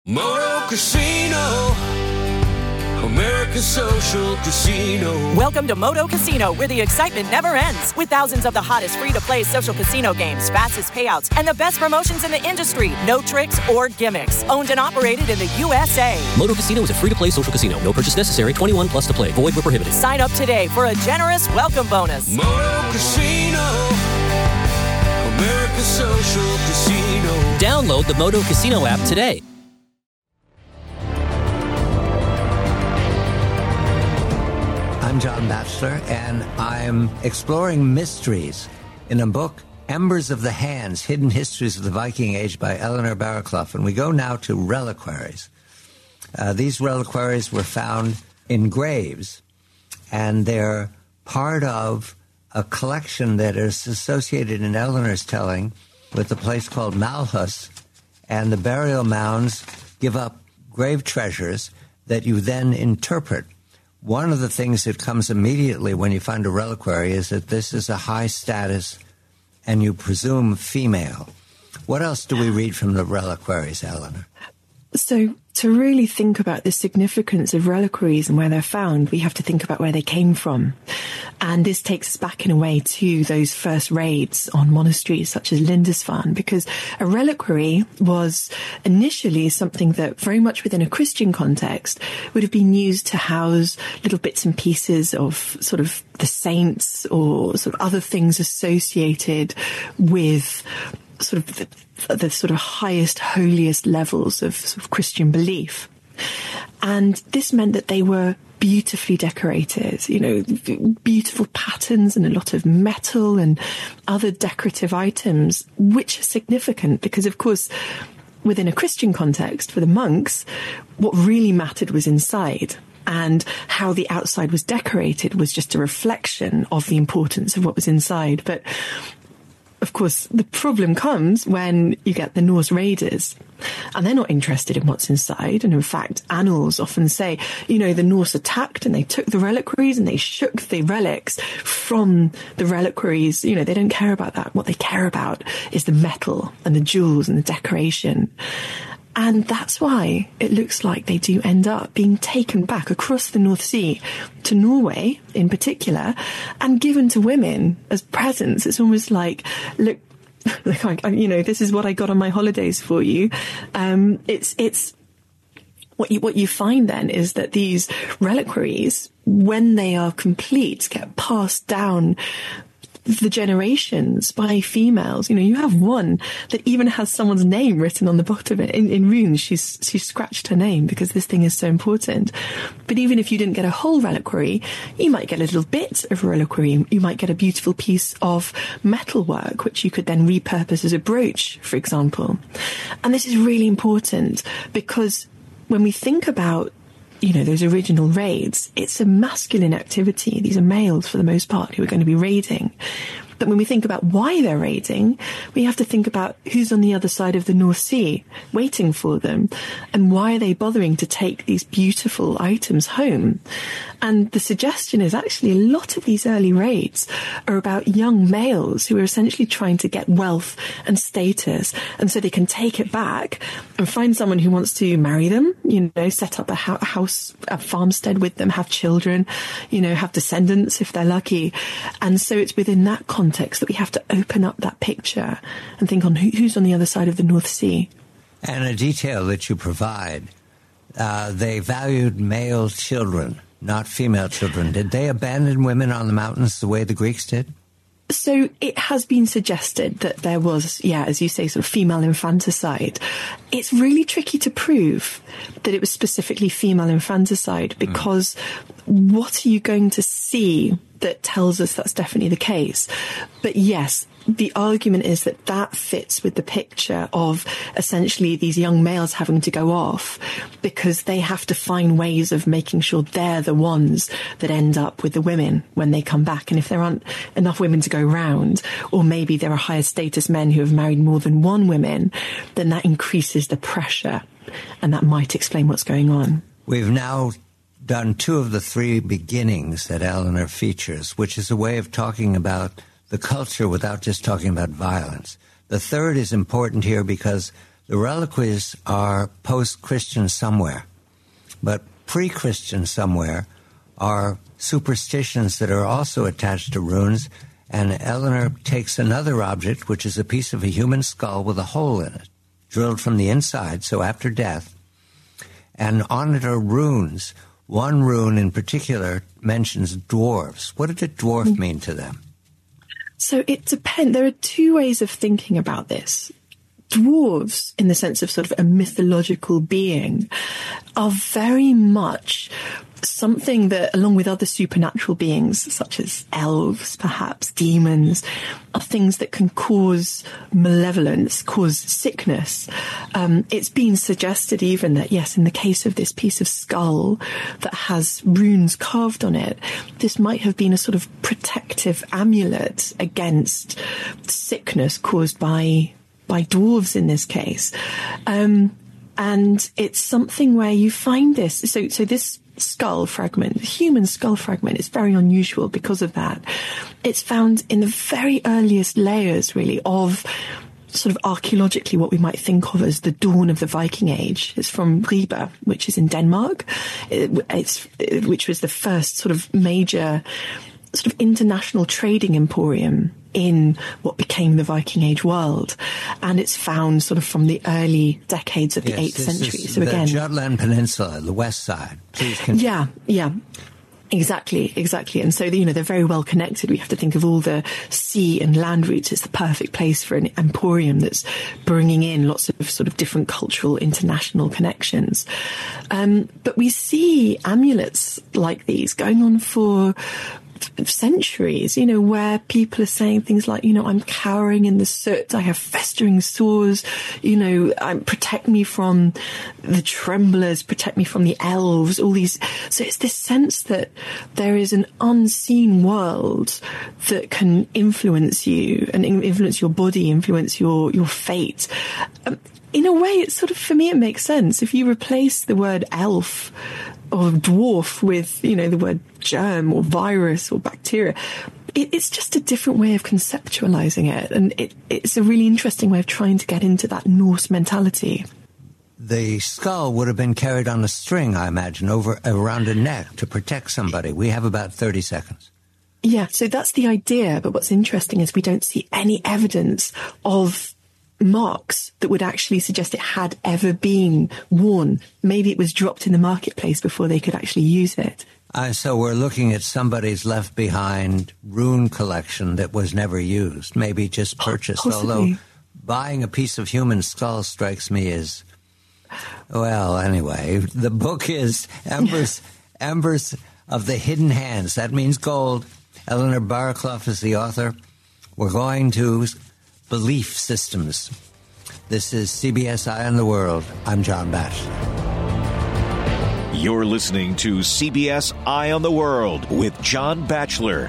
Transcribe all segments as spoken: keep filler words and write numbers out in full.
Moto Casino, America's social casino. Welcome to Moto Casino, where the excitement never ends. With thousands of the hottest free-to-play social casino games, fastest payouts, and the best promotions in the industry. No tricks or gimmicks. Owned and operated in the U S A. Moto Casino is a free-to-play social casino. No purchase necessary. twenty-one plus to play. Void where prohibited. Sign up today for a generous welcome bonus. Moto Casino, America's social casino. Download the Moto Casino app today. I'm John Batchelor, and I'm exploring mysteries in a book, Embers of the Hands, Hidden Histories of the Viking Age by Eleanor Barraclough. And we go now to reliquaries. Uh, these reliquaries were found in graves, and they're part of a collection that is associated in Eleanor's telling with a place called Malhus, and the burial mounds give up grave treasures that you then interpret. One of the things that comes immediately when you find a reliquary is that this is a high status and you presume female. What else do we read from the reliquaries, Eleanor? So to really think about the significance of reliquaries and where they're found, we have to think about where they came from. And this takes us back in a way to those first raids on monasteries such as Lindisfarne, because a reliquary was initially something that very much within a Christian context would have been used to house little bits and pieces of sort of the saints or sort of other things associated with sort of the, the sort of highest, holiest levels of, sort of Christian belief. And this meant that they were beautifully decorated, you know, beautiful patterns and a lot of metal and other decorative items, which are significant because, of course, within a Christian context, for the monks, what really mattered was inside. And how the outside was decorated was just a reflection of the importance of what was inside. But of course, the problem comes when you get the Norse raiders, and they're not interested in what's inside. And in fact, annals often say, you know, the Norse attacked and they took the reliquaries and they shook the relics from the reliquaries. You know, they don't care about that. What they care about is the metal and the jewels and the decoration. And that's why it looks like they do end up being taken back across the North Sea to Norway in particular and given to women as presents. It's almost like, look, like, you know, this is what I got on my holidays for you. Um, it's, it's, what you, what you find then is that these reliquaries, when they are complete, get passed down the generations by females. You know, you have one that even has someone's name written on the bottom of it in, in runes. She's she's scratched her name because this thing is so important. But even if you didn't get a whole reliquary, you might get a little bit of a reliquary. You might get a beautiful piece of metalwork, which you could then repurpose as a brooch, for example. And this is really important because when we think about, you know, those original raids, it's a masculine activity. These are males for the most part who are going to be raiding. But when we think about why they're raiding, we have to think about who's on the other side of the North Sea waiting for them and why are they bothering to take these beautiful items home. And the suggestion is actually a lot of these early raids are about young males who are essentially trying to get wealth and status, and so they can take it back and find someone who wants to marry them, you know, set up a house, a farmstead with them, have children, you know, have descendants if they're lucky. And so it's within that context that we have to open up that picture and think on who, who's on the other side of the North Sea. And a detail that you provide, uh, they valued male children, not female children. Did they abandon women on the mountains the way the Greeks did? So it has been suggested that there was, yeah, as you say, sort of female infanticide. It's really tricky to prove that it was specifically female infanticide because mm. what are you going to see that tells us that's definitely the case? But yes, the argument is that that fits with the picture of essentially these young males having to go off because they have to find ways of making sure they're the ones that end up with the women when they come back. And if there aren't enough women to go round, or maybe there are higher status men who have married more than one woman, then that increases the pressure. And that might explain what's going on. We've now done two of the three beginnings that Eleanor features, which is a way of talking about the culture without just talking about violence. The third is important here because The reliquaries are post-Christian somewhere, but pre-Christian somewhere are superstitions that are also attached to runes, and Eleanor takes another object, which is a piece of a human skull with a hole in it, drilled from the inside, so after death, and on it are runes. One rune in particular mentions dwarves. What did a dwarf mean to them? So it depends. There are two ways of thinking about this. Dwarves, in the sense of sort of a mythological being, are very much something that, along with other supernatural beings, such as elves, perhaps demons, are things that can cause malevolence, cause sickness. Um, it's been suggested even that, yes, in the case of this piece of skull that has runes carved on it, this might have been a sort of protective amulet against sickness caused by by dwarves in this case. Um, and it's something where you find this. So, so this skull fragment, the human skull fragment, is very unusual because of that. It's found in the very earliest layers, really, of sort of archaeologically what we might think of as the dawn of the Viking Age. It's from Ribe, which is in Denmark. It, it's, it, which was the first sort of major sort of international trading emporium in what became the Viking Age world. And it's found sort of from the early decades of the yes, eighth century. Is so the again, Jutland Peninsula, the west side. Please continue. Yeah, yeah. Exactly, exactly. And so, you know, they're very well connected. We have to think of all the sea and land routes. It's the perfect place for an emporium that's bringing in lots of sort of different cultural, international connections. Um, but we see amulets like these going on for centuries, you know, where people are saying things like, you know, I'm cowering in the soot, I have festering sores, you know, um, protect me from the tremblers, protect me from the elves, all these. So it's this sense that there is an unseen world that can influence you and influence your body, influence your, your fate. Um, in a way, it's sort of, for me, it makes sense. If you replace the word elf or dwarf with, you know, the word germ or virus or bacteria, it, it's just a different way of conceptualizing it. And it, it's a really interesting way of trying to get into that Norse mentality. The skull would have been carried on a string, I imagine, over around a neck to protect somebody. We have about thirty seconds. Yeah, so that's the idea. But what's interesting is we don't see any evidence of marks that would actually suggest it had ever been worn. Maybe it was dropped in the marketplace before they could actually use it. Uh, so we're looking at somebody's left behind rune collection that was never used, maybe just purchased. Possibly. Although buying a piece of human skull strikes me as, well, anyway, the book is Embers, Embers of the Hidden Hands. That means gold. Eleanor Barraclough is the author. We're going to belief systems. This is C B S Eye on the World. I'm John Batchelor. You're listening to C B S Eye on the World with John Batchelor.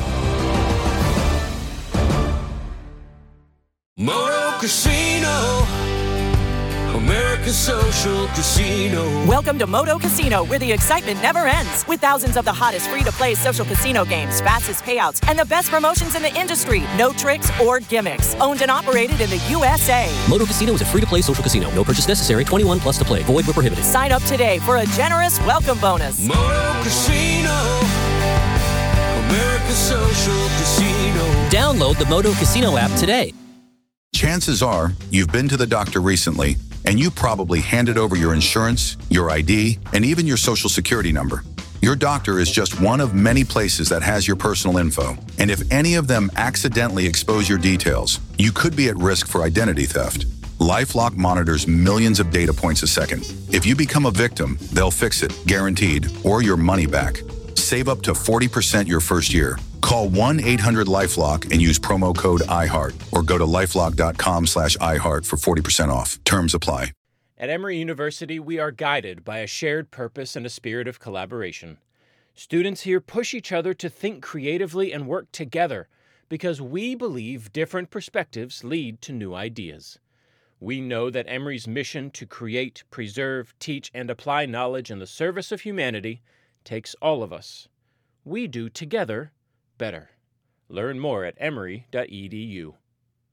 Moto Casino, American Social Casino. Welcome to Moto Casino, where the excitement never ends. With thousands of the hottest free-to-play social casino games, fastest payouts, and the best promotions in the industry. No tricks or gimmicks. Owned and operated in the U S A. Moto Casino is a free-to-play social casino. No purchase necessary. twenty-one plus to play. Void where prohibited. Sign up today for a generous welcome bonus. Moto Casino, American Social Casino. Download the Moto Casino app today. Chances are you've been to the doctor recently, and you probably handed over your insurance, your I D, and even your social security number. Your doctor is just one of many places that has your personal info. And if any of them accidentally expose your details, you could be at risk for identity theft. LifeLock monitors millions of data points a second. If you become a victim, they'll fix it, guaranteed, or your money back. Save up to forty percent your first year. Call one eight hundred LifeLock and use promo code iHeart, or go to lifelock.com slash iHeart for forty percent off. Terms apply. At Emory University, we are guided by a shared purpose and a spirit of collaboration. Students here push each other to think creatively and work together because we believe different perspectives lead to new ideas. We know that Emory's mission to create, preserve, teach, and apply knowledge in the service of humanity takes all of us. We do together better. Learn more at emory dot e d u.